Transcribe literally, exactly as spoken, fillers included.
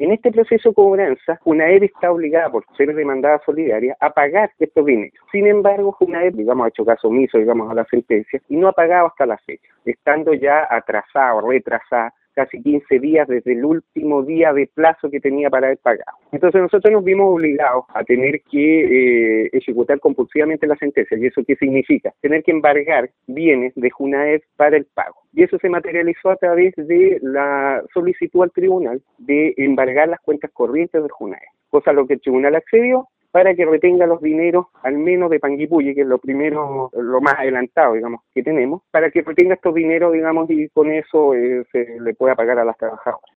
En este proceso de cobranza, Junaed está obligada, por ser demandada solidaria, a pagar estos dineros. Sin embargo, Junaed, digamos, ha hecho caso omiso, digamos, a la sentencia y no ha pagado hasta la fecha, estando ya atrasada o retrasada casi quince días desde el último día de plazo que tenía para haber pagado. Entonces nosotros nos vimos obligados a tener que eh, ejecutar compulsivamente la sentencia. ¿Y eso qué significa? Tener que embargar bienes de Junaed para el pago. Y eso se materializó a través de la solicitud al tribunal de embargar las cuentas corrientes de Junaed, cosa a lo que el tribunal accedió, para que retenga los dineros, al menos de Panguipulli, que es lo primero, lo más adelantado, digamos, que tenemos, para que retenga estos dineros, digamos, y con eso eh, se le pueda pagar a las trabajadoras.